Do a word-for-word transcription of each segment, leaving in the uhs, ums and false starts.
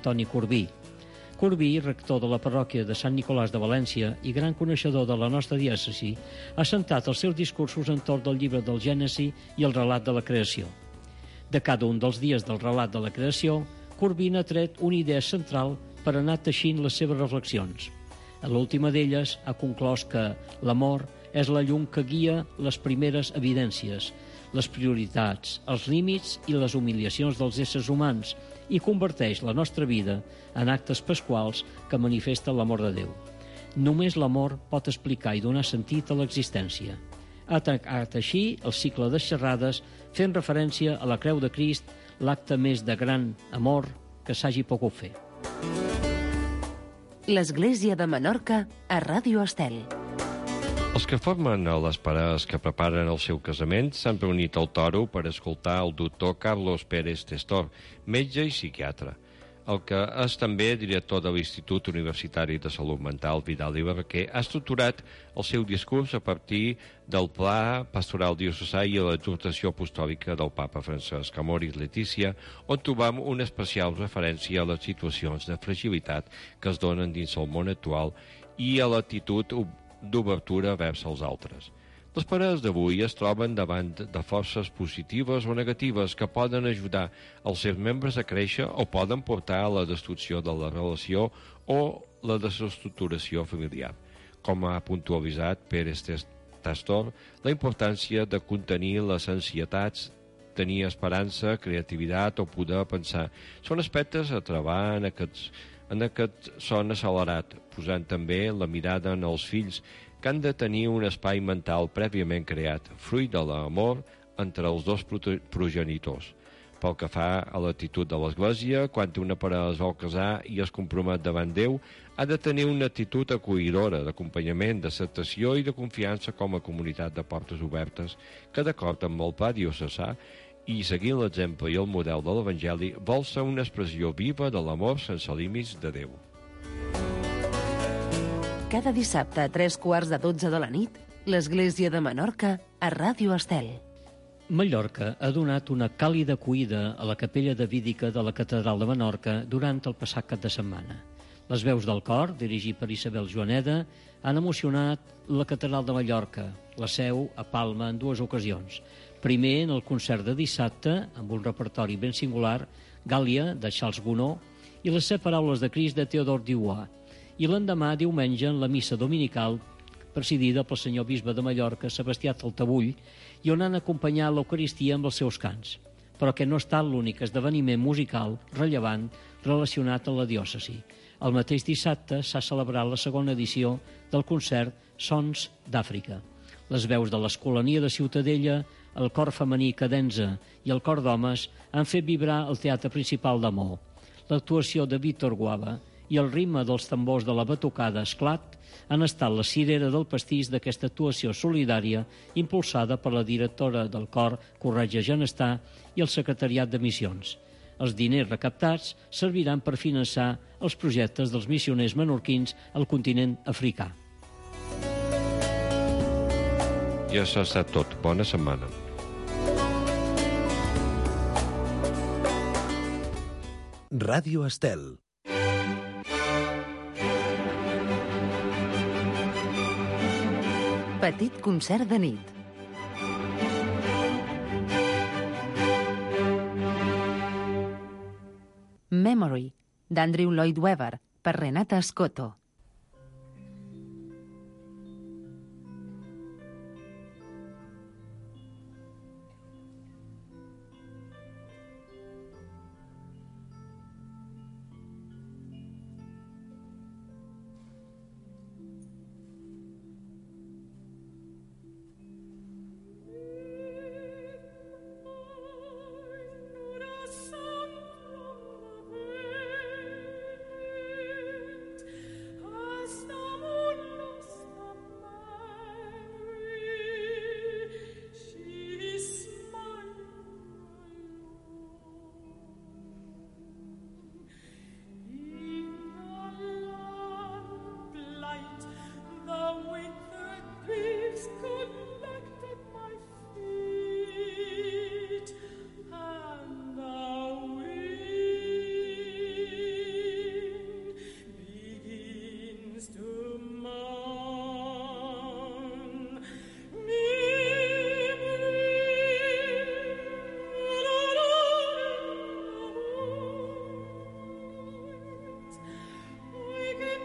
Antoni Corbí. Corbí, rector de la parròquia de Sant Nicolàs de València i gran coneixedor de la nostra diòcesi, ha centrat els seus discursos entorn del llibre del Gènesi i el relat de la creació. De cada un dels dies del relat de la creació, Corbí n'ha tret una idea central per anar teixint les seves reflexions. A l'última d'elles ha conclòs que l'amor és la llum que guia les primeres evidències, les prioritats, els límits i les humiliacions dels éssers humans i converteix la nostra vida en actes pasquals que manifesten l'amor de Déu. Només l'amor pot explicar i donar sentit a l'existència. Ha tancat així el cicle de xerrades fent referència a la Creu de Crist, l'acte més de gran amor que s'hagi pogut fer. L'Església de Menorca a Ràdio Estel. Els que formen a les parelles que preparen el seu casament s'han reunit al Toro per escoltar el doctor Carlos Pérez Testor, metge i psiquiatre, el que és també director de l'Institut Universitari de Salut Mental Vidal i Barraquer, ha estructurat el seu discurs a partir del Pla Pastoral Diocesà i l'exhortació apostòlica del Papa Francesc Amoris Letícia, on trobam una especial referència a les situacions de fragilitat que es donen dins el món actual i a l'actitud d'obertura vers els altres. Les parelles d'avui es troben davant de forces positives o negatives que poden ajudar els seus membres a créixer o poden portar a la destrucció de la relació o la desestructuració familiar. Com ha puntualitzat Pérez Testor, la importància de contenir les ansietats, tenir esperança, creativitat o poder pensar són aspectes a treballar en aquests en aquest son accelerat, posant també la mirada en els fills, que han de tenir un espai mental prèviament creat, fruit de l'amor entre els dos progenitors. Pel que fa a l'actitud de l'Església, quan una parella es vol casar i es compromet davant Déu, ha de tenir una actitud acollidora, d'acompanyament, d'acceptació i de confiança com a comunitat de portes obertes, que d'acord amb el pla diocesà i seguint l'exemple i el model de l'Evangeli, vol ser una expressió viva de l'amor sense límits de Déu. Cada dissabte a tres quarts de dotze de la nit, l'Església de Menorca a Ràdio Estel. Mallorca ha donat una càlida acollida a la capella davídica de la Catedral de Menorca durant el passat cap de setmana. Les veus del cor, dirigit per Isabel Joaneda, han emocionat la Catedral de Mallorca, la seu a Palma en dues ocasions. Primer en el concert de dissabte, amb un repertori ben singular, Gàlia, de Charles Gounod, i les set paraules de Crist de Théodore Dubois, i l'endemà, diumenge, en la missa dominical, presidida pel senyor bisbe de Mallorca, Sebastià Taltabull, i on han acompanyat l'Eucaristia amb els seus cants. Però que no ha estat l'únic esdeveniment musical rellevant relacionat amb la diòcesi. El mateix dissabte s'ha celebrat la segona edició del concert Sons d'Àfrica. Les veus de l'Escolania de Ciutadella, el cor femení Cadenza i el cor d'homes han fet vibrar el teatre principal de Mó. L'actuació de Víctor Guava i el ritme dels tambors de la batucada Esclat han estat la cirera del pastís d'aquesta actuació solidària impulsada per la directora del cor, Corretja Genestà, i el secretariat de missions. Els diners recaptats serviran per finançar els projectes dels missioners menorquins al continent africà. Ja s'ha estat tot. Bona setmana. Ràdio Estel. Petit concert de nit. Memory, d'Andrew Lloyd Webber, per Renata Scotto.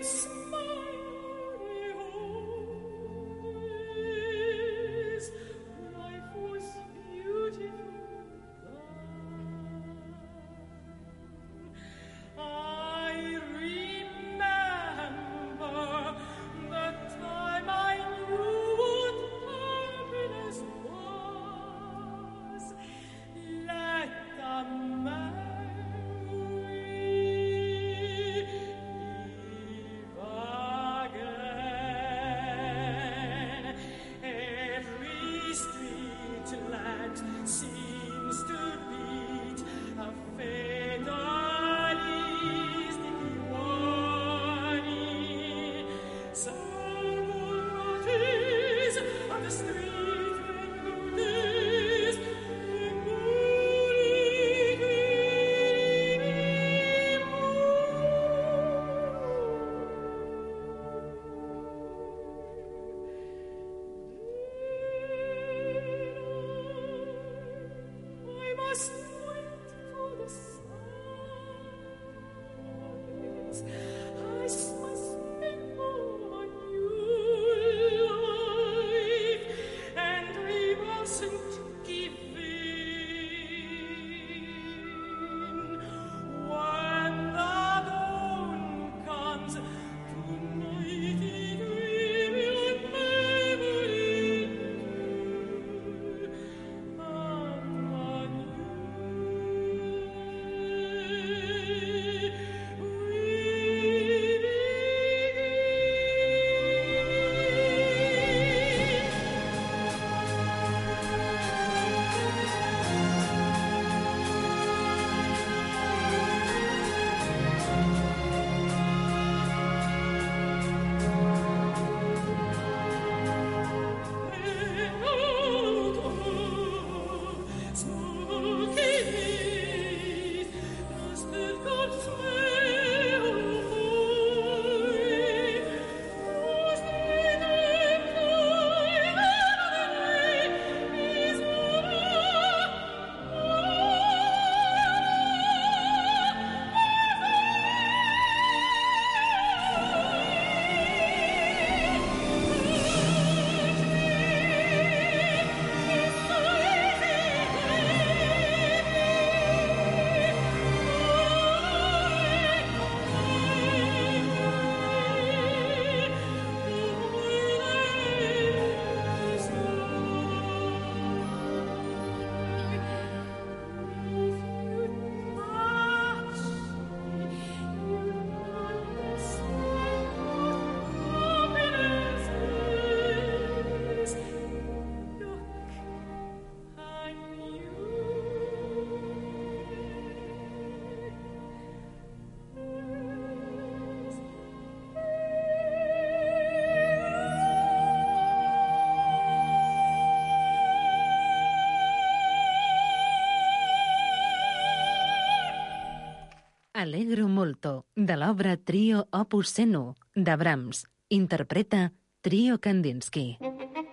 Allegro molto, de l'obra Trio Opus cent u, de Brahms. Interpreta Trio Kandinsky.